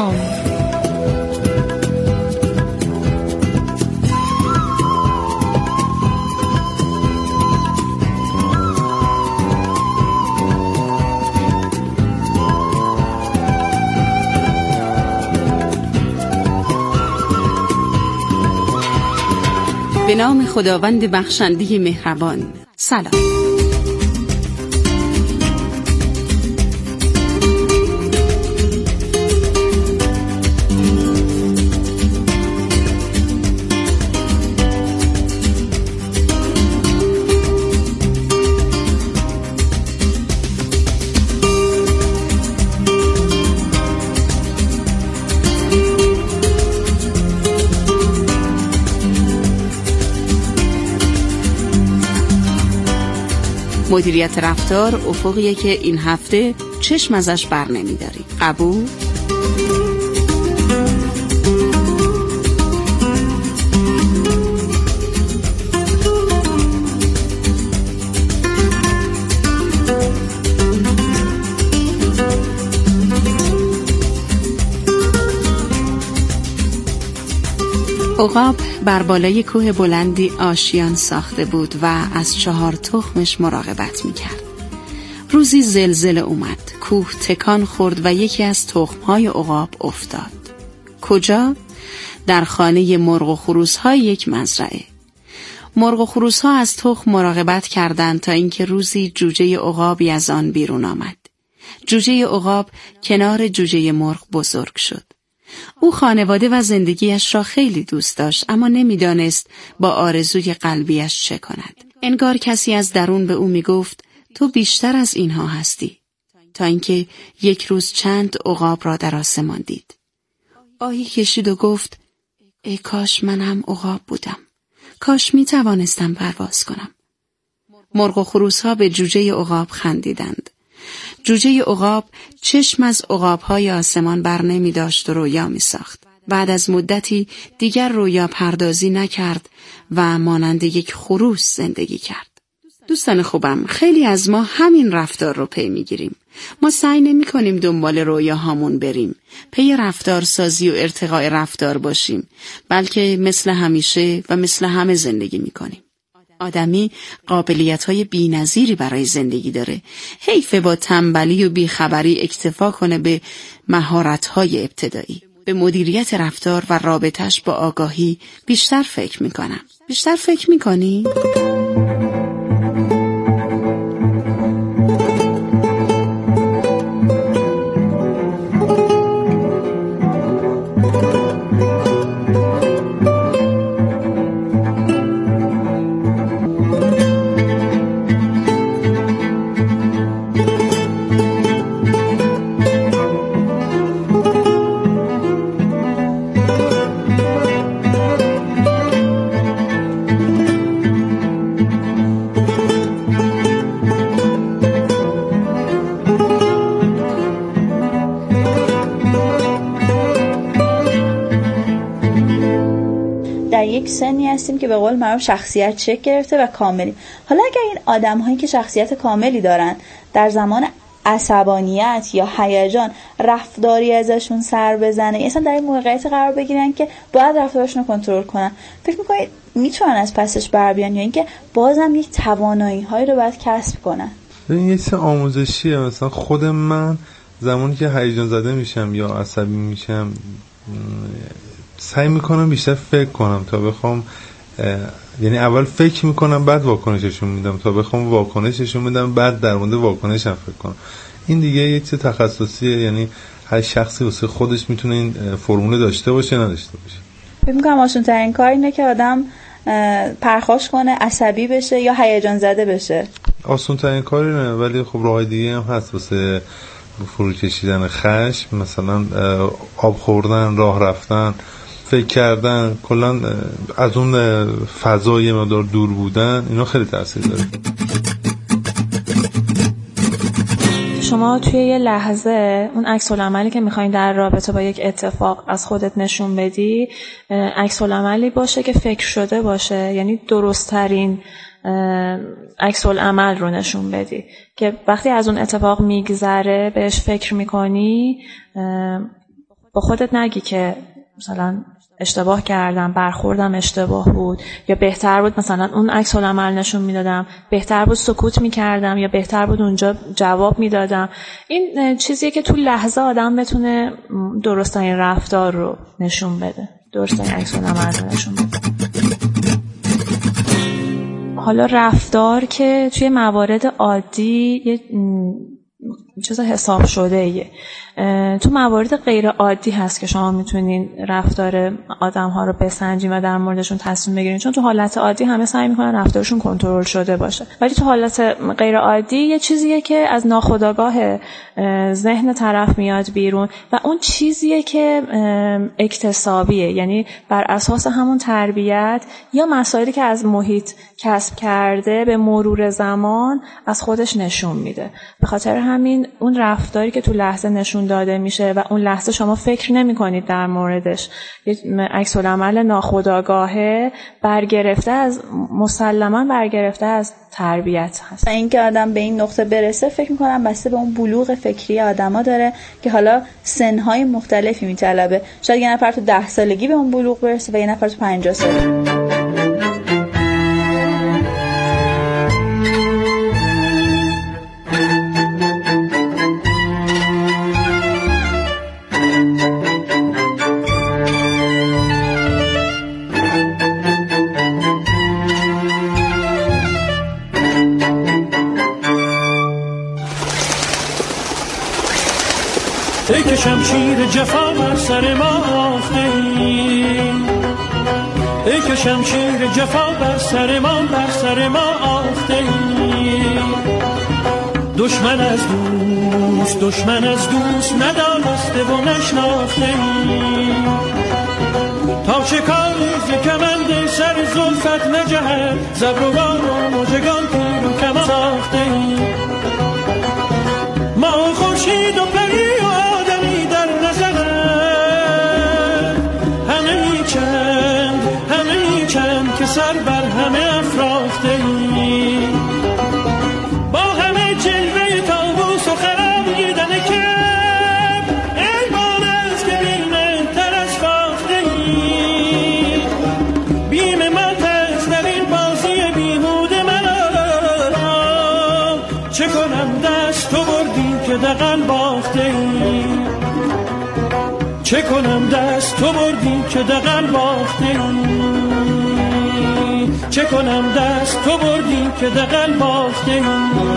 به نام خداوند بخشنده مهربان. سلام. مدیریت رفتار افقیه که این هفته چشم ازش بر نمی‌داری. قبول؟ عقاب بر بالای کوه بلندی آشیان ساخته بود و از 4 تخمش مراقبت میکرد. روزی زلزله اومد، کوه تکان خورد و یکی از تخمهای عقاب افتاد. کجا؟ در خانه مرغ و خروس‌های یک مزرعه. مرغ و خروس‌ها از تخم مراقبت کردند تا اینکه روزی جوجه عقابی از آن بیرون آمد. جوجه عقاب کنار جوجه مرغ بزرگ شد. او خانواده و زندگیش را خیلی دوست داشت، اما نمیدانست با آرزوی قلبیش چه کند. انگار کسی از درون به او میگفت تو بیشتر از اینها هستی. تا اینکه یک روز چند عقاب را در آسمان دید. آهی کشید و گفت ای کاش من هم عقاب بودم. کاش می توانستم پرواز کنم. مرغ و خروس‌ها به جوجه عقاب خندیدند. جوجه عقاب چشم از عقاب‌های آسمان بر نمی داشت و رویا می ساخت. بعد از مدتی دیگر رویا پردازی نکرد و مانند یک خروس زندگی کرد. دوستان خوبم، خیلی از ما همین رفتار رو پی می گیریم. ما سعی نمی کنیم دنبال رویاهامون بریم، پی رفتار سازی و ارتقاء رفتار باشیم، بلکه مثل همیشه و مثل همه زندگی می کنیم. آدمی قابلیت‌های بی‌نظیری برای زندگی داره. حیف با تنبلی و بیخبری اکتفا کنه به مهارت‌های ابتدایی. به مدیریت رفتار و رابطش با آگاهی بیشتر فکر می‌کنم. بیشتر فکر می‌کنی؟ در یک سنی هستیم که به قول معروف شخصیت شکل گرفته و کاملی. حالا اگر این آدم‌هایی که شخصیت کاملی دارن در زمان عصبانیت یا هیجان رفتاری ازشون سر بزنه، اصلا در این موقعیت قرار بگیرن که باید رفتارشون رو کنترل کنن، فکر می‌کنید میتونن از پسش بر بیان یا اینکه بازم یک توانایی‌هایی رو باید کسب کنن؟ این یه چیز آموزشیه. مثلا خود من زمانی که هیجان زده میشم یا عصبی میشم سعی میکنم بیشتر فکر کنم تا بخوام، یعنی اول فکر میکنم بعد واکنششون میدم تا بخوام واکنششون میدم بعد در مورد واکنشم فکر کنم. این دیگه یه چیز تخصصیه، یعنی هر شخصی واسه خودش میتونه این فرمول داشته باشه نداشته باشه. فکر میکنم آسان ترین کار اینه که آدم پرخاش کنه، عصبی بشه یا هیجان زده بشه. آسان ترین کاری نه، ولی خب راه دیگه هم هست واسه فرو کشیدن خشم، مثلا آب خوردن، راه رفتن، فکر کردن، کلا از اون فضای مقدار دور بودن، اینا خیلی تاثیر داره. شما توی یه لحظه اون عکس العملی که می‌خواید در رابطه با یک اتفاق از خودت نشون بدی عکس العملی باشه که فکر شده باشه، یعنی درست‌ترین عکس العمل رو نشون بدی که وقتی از اون اتفاق میگذره بهش فکر میکنی با خودت نگی که مثلا اشتباه کردم، برخوردم اشتباه بود، یا بهتر بود مثلا اون عکس العمل نشون میدادم، بهتر بود سکوت میکردم، یا بهتر بود اونجا جواب میدادم. این چیزیه که تو لحظه آدم بتونه درست‌ترین رفتار رو نشون بده، درست‌ترین عکس العمل رو نشون بده. حالا رفتار که توی موارد عادی یه چیز حساب شده ایه. تو موارد غیر عادی هست که شما میتونین رفتار آدم ها رو بسنجین و در موردشون تصمیم بگیرین، چون تو حالت عادی همه سعی میکنن رفتارشون کنترل شده باشه، ولی تو حالت غیر عادی یه چیزیه که از ناخودآگاه ذهن طرف میاد بیرون و اون چیزیه که اکتسابیه، یعنی بر اساس همون تربیت یا مسائلی که از محیط کسب کرده به مرور زمان از خودش نشون میده. به خاطر همین اون رفتاری که تو لحظه نشون داده میشه و اون لحظه شما فکر نمی کنید در موردش، یک عکس العمل ناخودآگاهه مسلماً برگرفته از تربیت هست. اینکه آدم به این نقطه برسه فکر میکنم بسته به اون بلوغ فکری آدما داره که حالا سنهای مختلفی میطلبه. شاید یه نفر تو 10 سالگی به اون بلوغ برسه و یه نفر تو 50 سالگی. ای که شمشیر جفا بر سر ما آخته ای، ای که شمشیر جفا بر سر ما آخته ای. دشمن از دوست ندانسته و نشناخته ای. تا چه کاری ز کمند سر زلفت نجهد، زبروان و مژگان تیر و کمان ساخته ای. ما خورشید و پری و آدمی در نظرت، همه میچند که سر بر همه افراخته ای. با همه جلوه طاووس و خرابیدن کرد، ای بان از گرینه تر از فاخته ای. بیم من تست در این بازی بیهوده من، چه کنم دست تو بردی که دقل باخته ای. چه کنم دست تو بردی که دقل باخته ای. چه کنم دست تو بردی که دقل باخته ای.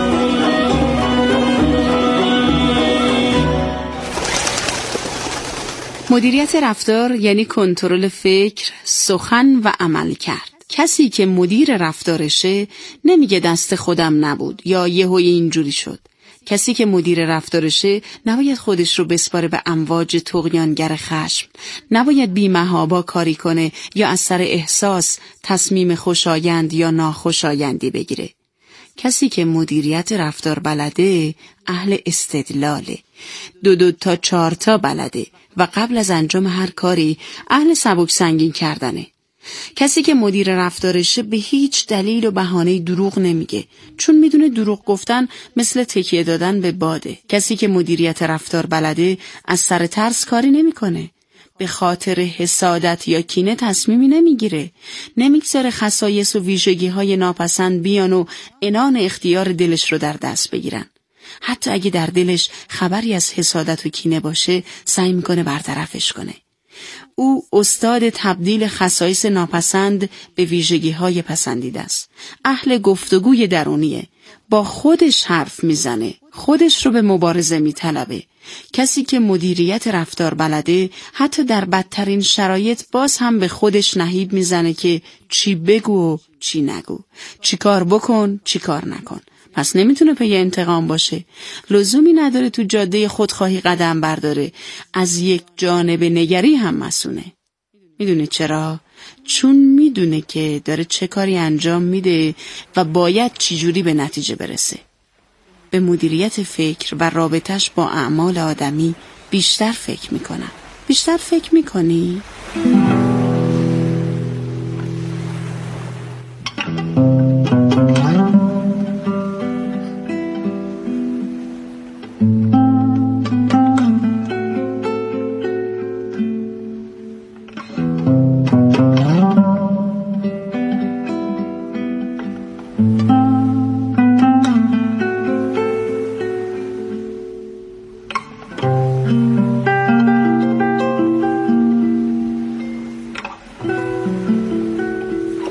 مدیریت رفتار یعنی کنترل فکر، سخن و عمل کرد. کسی که مدیر رفتارشه نمیگه دست خودم نبود یا یهویی اینجوری شد. کسی که مدیر رفتارشه نباید خودش رو بسپاره به امواج طغیانگر خشم، نباید بی‌محابا کاری کنه یا از سر احساس تصمیم خوشایند یا ناخوشایندی بگیره. کسی که مدیریت رفتار بلده اهل استدلاله، 2 تا 4 تا بلده و قبل از انجام هر کاری اهل سبک سنگین کردنه. کسی که مدیر رفتارشه به هیچ دلیل و بهانه دروغ نمیگه، چون میدونه دروغ گفتن مثل تکیه دادن به باده. کسی که مدیریت رفتار بلده از سر ترس کاری نمیکنه، به خاطر حسادت یا کینه تصمیمی نمیگیره، نمیگذاره خصایص و ویژگی‌های ناپسند بیان و عنان اختیار دلش رو در دست بگیرن. حتی اگه در دلش خبری از حسادت و کینه باشه سعی میکنه برطرفش کنه. او استاد تبدیل خصایص ناپسند به ویژگی‌های پسندیده است. اهل گفتگوی درونیه، با خودش حرف میزنه، خودش رو به مبارزه میطلبه. کسی که مدیریت رفتار بلده حتی در بدترین شرایط باز هم به خودش نهیب میزنه که چی بگو و چی نگو، چی کار بکن چی کار نکن. پس نمیتونه پی انتقام باشه. لزومی نداره تو جاده خودخواهی قدم برداره، از یک جانب نگری هم مسونه. میدونه چرا؟ چون میدونه که داره چه کاری انجام میده و باید چجوری به نتیجه برسه. به مدیریت فکر و رابطش با اعمال آدمی بیشتر فکر میکنم. بیشتر فکر میکنی؟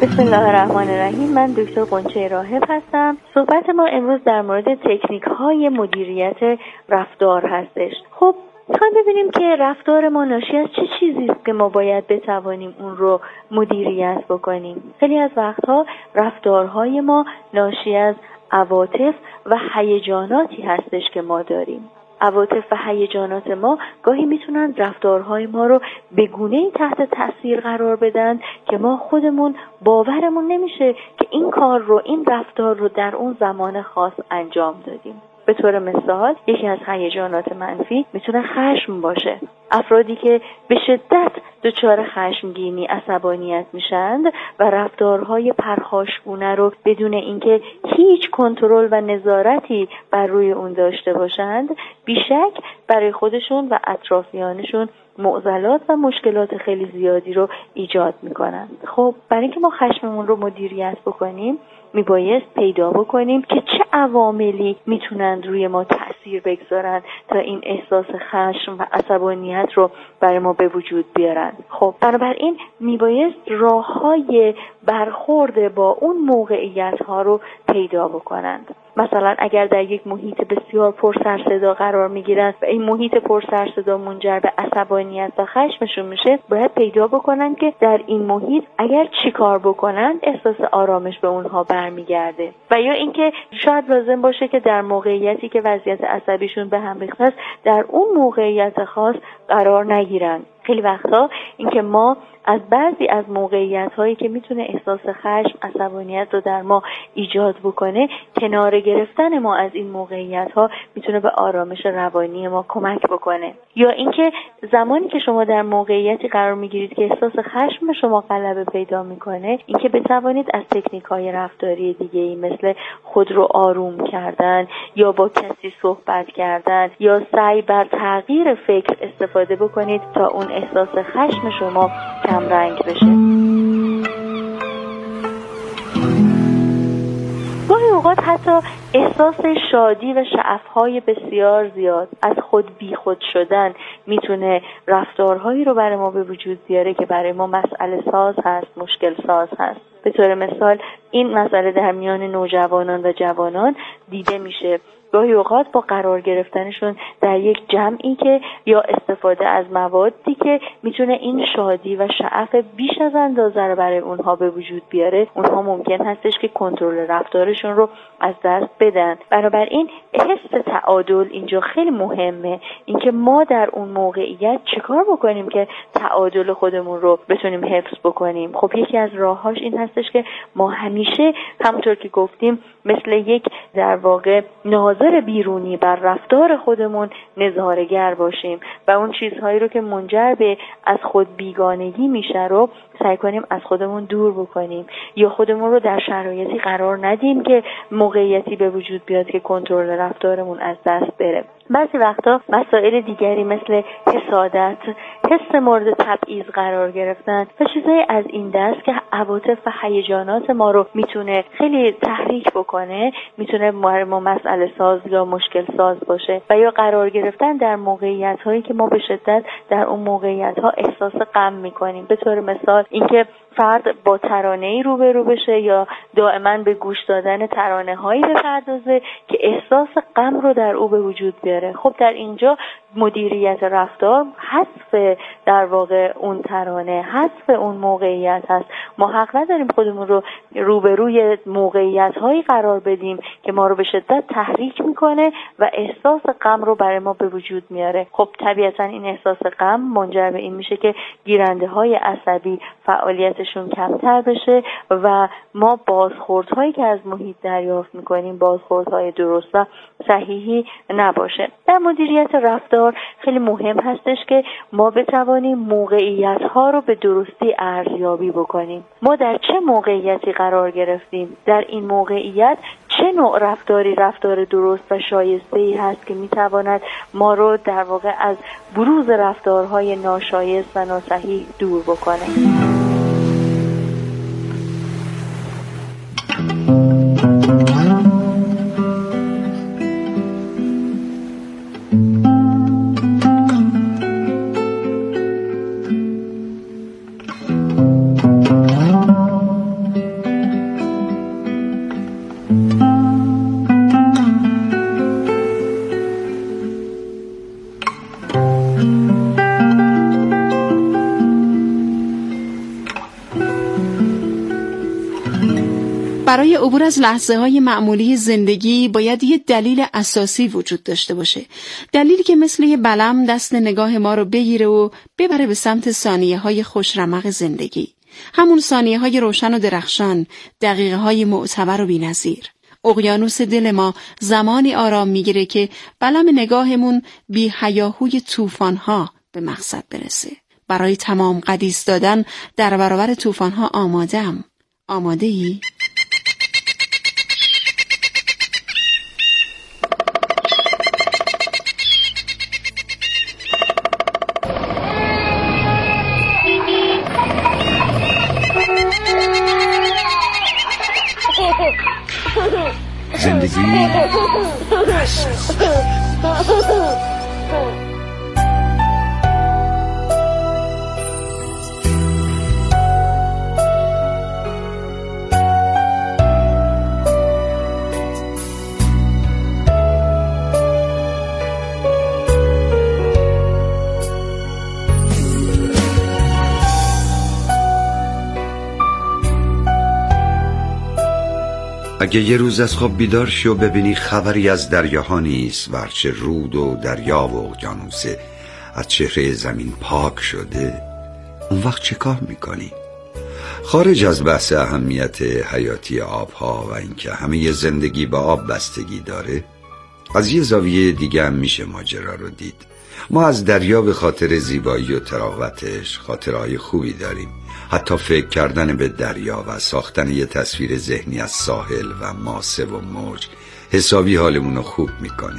بسم الله الرحمن الرحیم. من دکتر قنچه راهب هستم. صحبت ما امروز در مورد تکنیک‌های مدیریت رفتار هستش. خب میخوایم ببینیم که رفتار ما ناشی از چه چیزی است که ما باید بتوانیم اون رو مدیریت بکنیم. خیلی از وقتها رفتارهای ما ناشی از عواطف و هیجاناتی هستش که ما داریم. عواطف و هیجانات ما گاهی میتونن رفتارهای ما رو به گونه‌ای تحت تاثیر قرار بدن که ما خودمون باورمون نمیشه که این کار رو، این رفتار رو در اون زمان خاص انجام دادیم. به طور مثال یکی از هیجانات منفی میتونه خشم باشه. افرادی که به شدت دچار خشمگینی، عصبانیت میشند و رفتارهای پرخاشگونه رو بدون اینکه هیچ کنترل و نظارتی بر روی اون داشته باشند، بیشک برای خودشون و اطرافیانشون معضلات و مشکلات خیلی زیادی رو ایجاد میکنن. خب برای اینکه ما خشممون رو مدیریت بکنیم میبایست پیدا بکنیم که چه عواملی میتونن روی ما تأثیر بگذارن تا این احساس خشم و عصبانیت رو برای ما به وجود بیارن. خب بنابراین میبایست راههای برخورد با اون موقعیت ها رو پیدا بکنند. مثلا اگر در یک محیط بسیار پر سر صدا قرار میگیرن و این محیط پر سر صدا منجر به عصبانیت و خشمشون میشه، باید پیدا بکنن که در این محیط اگر چی کار بکنن احساس آرامش به اونها برمیگرده. و یا اینکه شاید لازم باشه که در موقعیتی که وضعیت عصبیشون به هم ریخته است در اون موقعیت خاص قرار نگیرن. خیلی وقتا اینکه ما از بعضی از موقعیت‌هایی که میتونه احساس خشم، عصبانیت رو در ما ایجاد بکنه، کنار گرفتن ما از این موقعیت‌ها میتونه به آرامش روانی ما کمک بکنه. یا اینکه زمانی که شما در موقعیتی قرار میگیرید که احساس خشم شما غلبه پیدا میکنه، اینکه بتوانید از تکنیک‌های رفتاری دیگه‌ای مثل خود رو آروم کردن یا با کسی صحبت کردن یا سعی بر تغییر فکر استفاده بکنید تا اون احساس خشم شما کم رنگ بشه. گاهی اوقات حتی احساس شادی و شعف‌های بسیار زیاد از خود بی خود شدن میتونه رفتارهایی رو برای ما به وجود بیاره که برای ما مسئله ساز هست، مشکل ساز هست. به طور مثال این مسئله در میان نوجوانان و جوانان دیده میشه. گاهی اوقات با قرار گرفتنشون در یک جمعی که یا استفاده از موادی که میتونه این شادی و شعف بیش از اندازه رو برای اونها به وجود بیاره، اونها ممکن هستش که کنترل رفتارشون رو از دست بدن. بنابراین حس تعادل اینجا خیلی مهمه، اینکه ما در اون موقعیت چیکار بکنیم که تعادل خودمون رو بتونیم حفظ بکنیم. خب یکی از راهاش این هستش که ما همیشه همونطور که گفتیم مثل یک در واقع ناظر بیرونی بر رفتار خودمون نظاره‌گر باشیم و اون چیزهایی رو که منجر به از خود بیگانگی میشه رو سعی کنیم از خودمون دور بکنیم یا خودمون رو در شرایطی قرار ندیم که موقعیتی به وجود بیاد که کنترل رفتارمون از دست بره. بعضی وقتا مسائل دیگری مثل حسادت، حس مورد تبعیض قرار گرفتن و چیزای از این دست که عواطف و هیجانات ما رو میتونه خیلی تحریک بکنه، میتونه ما مسئله ساز یا مشکل ساز باشه. و یا قرار گرفتن در موقعیت هایی که ما به شدت در اون موقعیت ها احساس غم میکنیم. به طور مثال اینکه فرد با ترانه‌ای روبرو بشه یا دائما به گوش دادن ترانه‌هایی بپردازه که احساس غم رو در او به وجود بیاره. خب در اینجا مدیریت رفتار حذف در واقع اون ترانه، حذف اون موقعیت هست. ما حق نداریم خودمون رو روبروی موقعیت‌هایی قرار بدیم که ما رو به شدت تحریک میکنه و احساس غم رو برای ما به وجود میاره. خب طبیعتا این احساس غم منجر به این میشه که گیرنده‌های عصبی فعالیتشون کمتر بشه و ما بازخوردهایی که از محیط دریافت میکنیم بازخوردهای درست و صحیحی نباشه. در مدیریت رفتار خیلی مهم هستش که ما بتوانیم موقعیت‌ها رو به درستی ارزیابی بکنیم. ما در چه موقعیتی قرار گرفتیم؟ در این موقعیت چه نوع رفتاری رفتار درست و شایسته‌ای هست که میتواند ما رو در واقع از بروز رفتارهای ناشایست و ناصحیح دور بکنه. برای عبور از لحظه‌های معمولی زندگی باید یه دلیل اساسی وجود داشته باشه. دلیلی که مثل یه بلم دست نگاه ما رو بگیره و ببره به سمت ثانیه‌های خوشرمق زندگی. همون ثانیه‌های روشن و درخشان، دقیقه‌های معتبر و بی‌نظیر. اقیانوس دل ما زمانی آرام میگیره که بلم نگاهمون بی هیاهوی طوفان‌ها به مقصد برسه. برای تمام قد ایستادن در برابر طوفان‌ها آماده‌ام. آماده‌ای؟ زندگی اگه یه روز از خواب بیدار شی و ببینی خبری از دریاها نیست و هرچه رود و دریا و اقیانوسه از چهره زمین پاک شده، اون وقت چه کار میکنی؟ خارج از بحث اهمیت حیاتی آبها و اینکه همه زندگی با آب بستگی داره، از یه زاویه دیگه هم میشه ماجرا رو دید. ما از دریا به خاطر زیبایی و تراوتش خاطرهای خوبی داریم. حتی فکر کردن به دریا و ساختن یه تصویر ذهنی از ساحل و ماسه و موج حسابی حالمون رو خوب میکنه.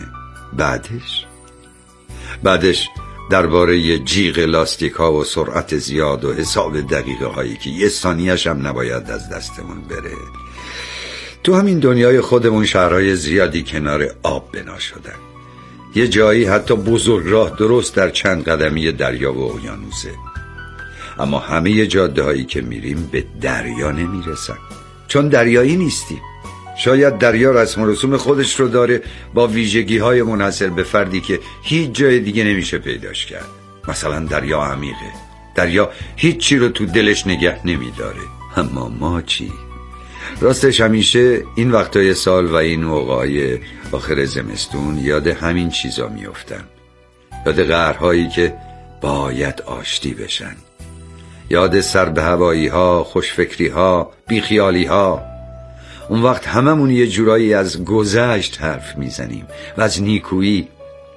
بعدش درباره جیغ لاستیک ها و سرعت زیاد و حساب دقیقه هایی که یه ثانیه‌اش هم نباید از دستمون بره. تو همین دنیای خودمون شهرهای زیادی کنار آب بنا شدن. یه جایی حتی بزرگراه درست در چند قدمی دریا و اقیانوسه. اما همه جاده هایی که میریم به دریا نمیرسن، چون دریایی نیستیم. شاید دریا رسم و رسوم خودش رو داره با ویژگی های منحصر به فردی که هیچ جای دیگه نمیشه پیداش کرد. مثلا دریا عمیقه، دریا هیچی رو تو دلش نگه نمیداره. اما ما چی؟ راستش همیشه این وقتای سال و این موقعای آخر زمستون یاد همین چیزا میافتم. یاد قهرهایی که باید آشتی بشن، یاد سر به هوایی ها، خوشفکری ها، بیخیالی ها. اون وقت هممون یه جورایی از گذشت حرف میزنیم و از نیکویی.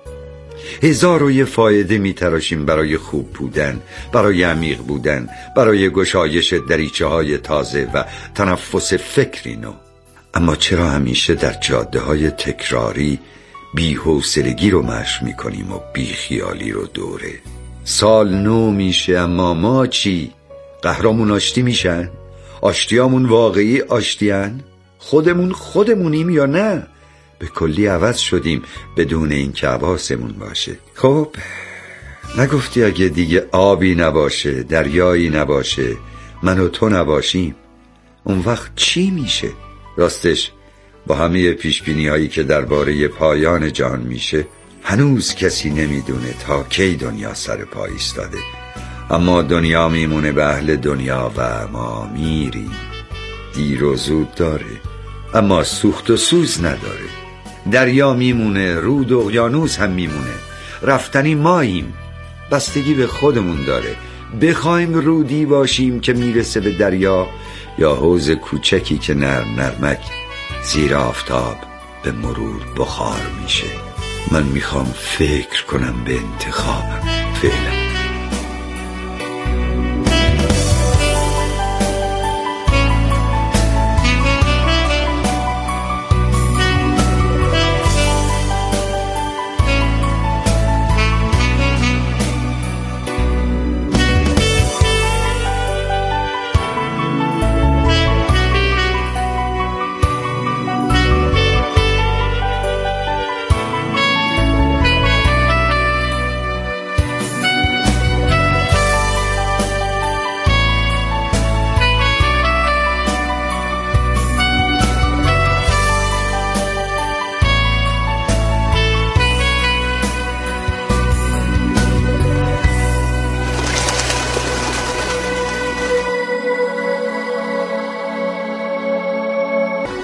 هزار و یه فایده میتراشیم برای خوب بودن، برای عمیق بودن، برای گشایش دریچه های تازه و تنفس فکری نو. اما چرا همیشه در جاده های تکراری بی‌حوصلگی رو مشی میکنیم و بیخیالی رو دوره؟ سال نو میشه اما ما چی؟ قهرامون آشتی میشن؟ آشتیامون واقعی آشتیان؟ خودمونیم یا نه؟ به کلی عوض شدیم بدون این که حواسمون باشه. خب نگفتی اگه دیگه آبی نباشه، دریایی نباشه، من و تو نباشیم، اون وقت چی میشه؟ راستش با همه پیشبینی هایی که درباره پایان جهان میشه، هنوز کسی نمیدونه تا کی دنیا سر پا ایستاده. اما دنیا میمونه به اهل دنیا و ما میریم. دیر و زود داره اما سوخت و سوز نداره. دریا میمونه، رود و اقیانوس هم میمونه. رفتنی ماییم. بستگی به خودمون داره بخوایم رودی باشیم که میرسه به دریا، یا حوض کوچکی که نرمک زیر آفتاب به مرور بخار میشه. من میخوام فکر کنم به انتخابم فعلا.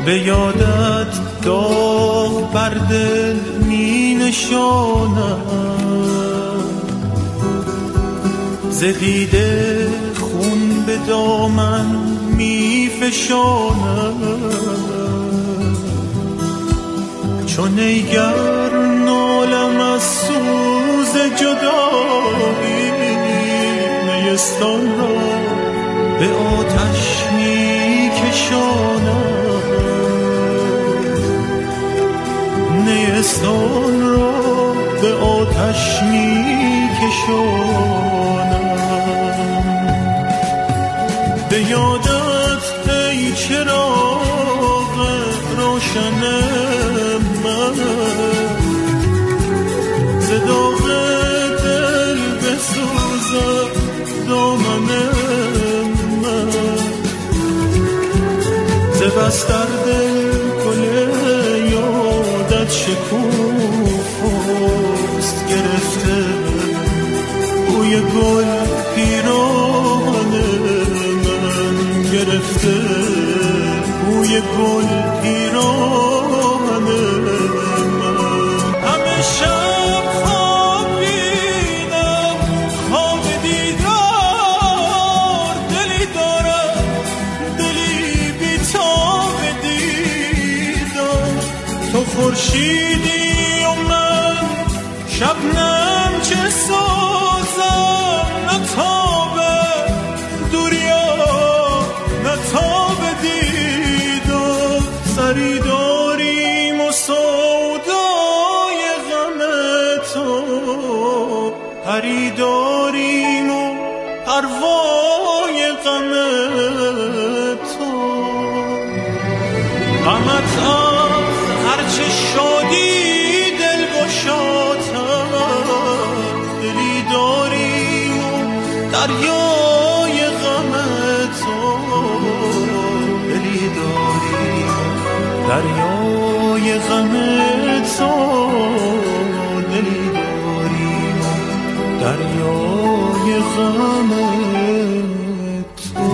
به یادت داغ بر دل می نشانم، ز دیده خون به دامن می فشانم، چون ایگر نالم از سوز جدایی، نیستان را به آتش می کشانم، نیستان را به آتش می کشانم. به یادت ای چراغ روشن من، ز داغ دل بسوزد دامن من، ز بستر دل گل یادت شکوفاست گرفته، بوی گل پیران من گرفته، بوی گل پیران من. همه شب خوابیدم خواب دیدار، دلی دارم دلی بی‌تاب دیدار، تو خورشیدی و من شبنم چه سازم، نتاب دوریا نتاب دیدار، سری داریم و سودای غم تو، پری داریم و پروای غم تو، غمت از هرچه شادی دل گشاتم، دلی داریم و دریای غم تو، دلی داریم دریای غم تو، دلی داریم دریای غم تو.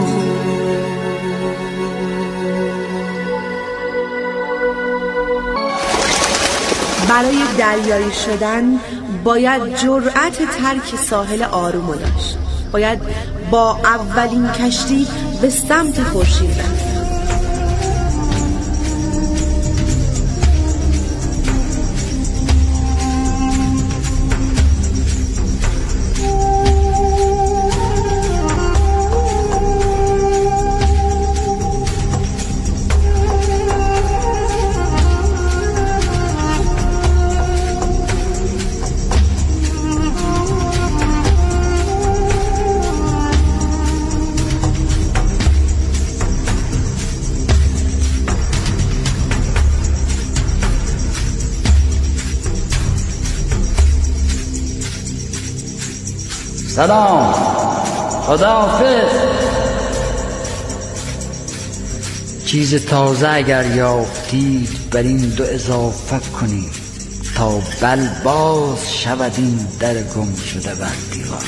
برای دریایی شدن باید جرأت ترک ساحل آرومو داشت، باید با اولین کشتی به سمت خورشید رفت. سلام، خداحافظ. چیز تازه اگر یافتید بر این دو اضافه کنید، تا بل باز شود این در گم شده بر دیوار.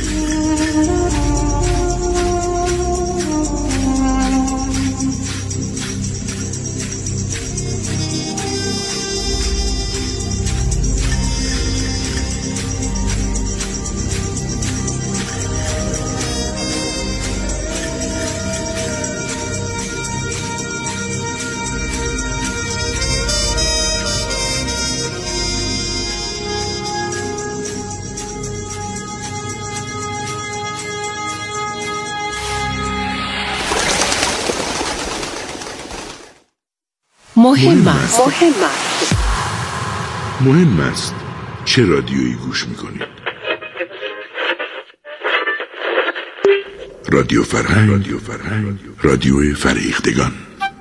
مهم است چه رادیویی گوش میکنید. رادیو فرهنگ، رادیو فریختگان.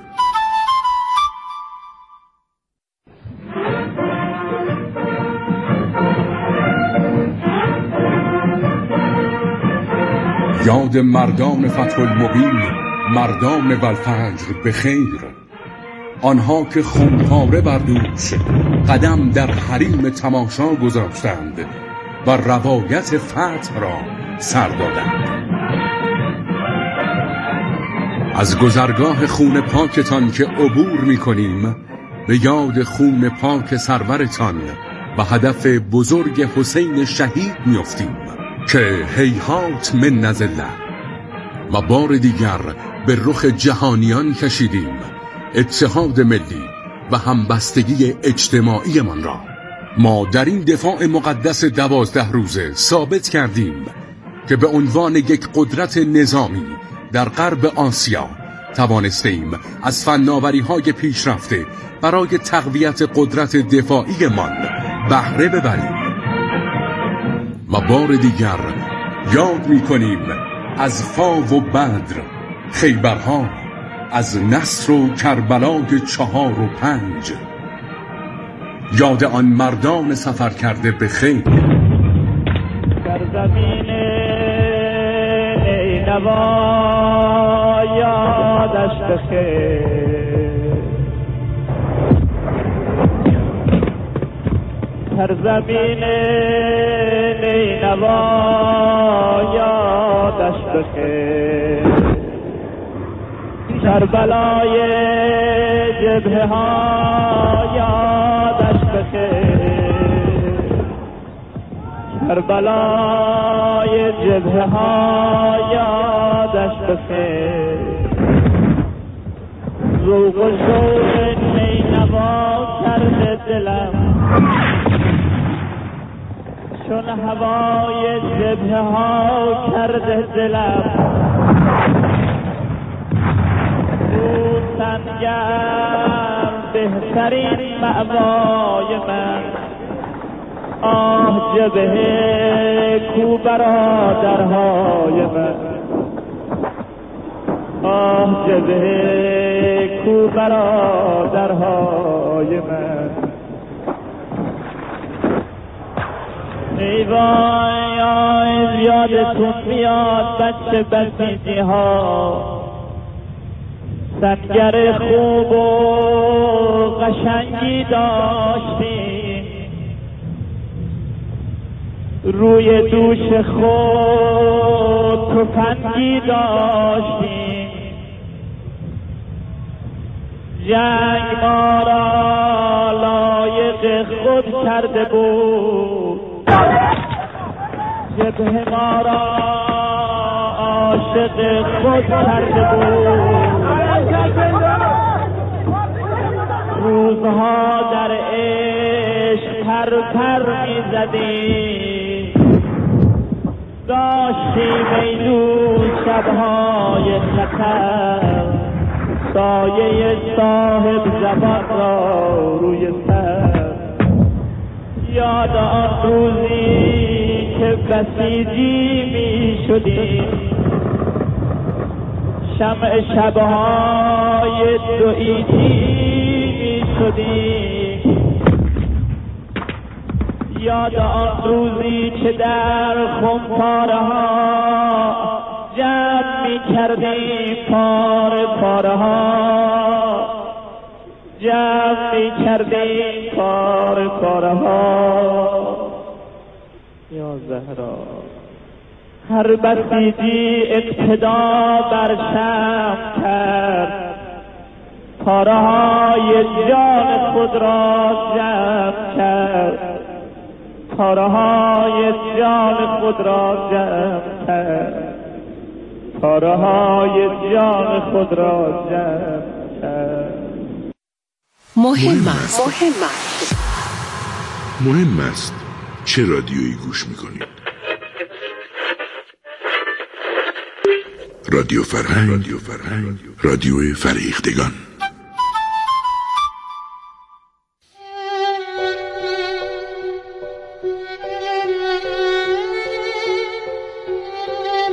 یاد مردان فتح المبین، مردان والفجر به خیر، آنها که خونپاره بر دوش قدم در حریم تماشا گذاشتند و روایت فتح را سر دادند. از گذرگاه خون پاکتان که عبور می‌کنیم به یاد خون پاک سرورتان و هدف بزرگ حسین شهید می‌افتیم که هیهات من نزله و بار دیگر به رخ جهانیان کشیدیم اتحاد ملی و همبستگی اجتماعی من را. ما در این دفاع مقدس 12 روزه ثابت کردیم که به عنوان یک قدرت نظامی در غرب آسیا توانستیم از فناوری‌های پیشرفته برای تقویت قدرت دفاعی من بهره ببریم و بار دیگر یاد می‌کنیم از فا و بدر، خیبرها، از نصر و کربلای 4 و 5، یاد آن مردان سفر کرده به خیر. در زمین نینوا یادش بخیر، در زمین نینوا یادش بخیر، کربلای جبهه ها یادش بخیر، کربلای جبهه ها یادش بخیر، ذوق و شوق نینوا کرده دلم چون هوای جبهه ها کرده دلم، سنگم بهترین مأوای من، آه جبهه کو برادرهای من، آه جبهه کو برادرهای من. ای وای یادتون میاد بچه بسیجی ها، سنگر خوب و قشنگی داشتیم، روی دوش خود تفنگی داشتیم، جنگ ما را لایق خود کرده بود، جبهه ما را عاشق خود کرده بود، روزها در عشق پر می زدیم، داشتیم ایلول شبهای خطر، سایه صاحب زبان را روی سر. یاد آن روزی که بسیجی می شدیم، شمع شبهای دویدی می شدیم، یاد آن روزی که در خمپاره ها جمع می کردیم پاره پاره ها، جمع می کردیم پاره پاره ها. یا زهرا هر بسیجی اقتدا بر شم کرد، پاره های جان خود را جمع کرد، پاره های جان خود را جمع کرد، پاره های جان خود را جمع کرد. مهم است چه رادیویی گوش میکنید؟ رادیو فرهنگ، رادیو فریختگان.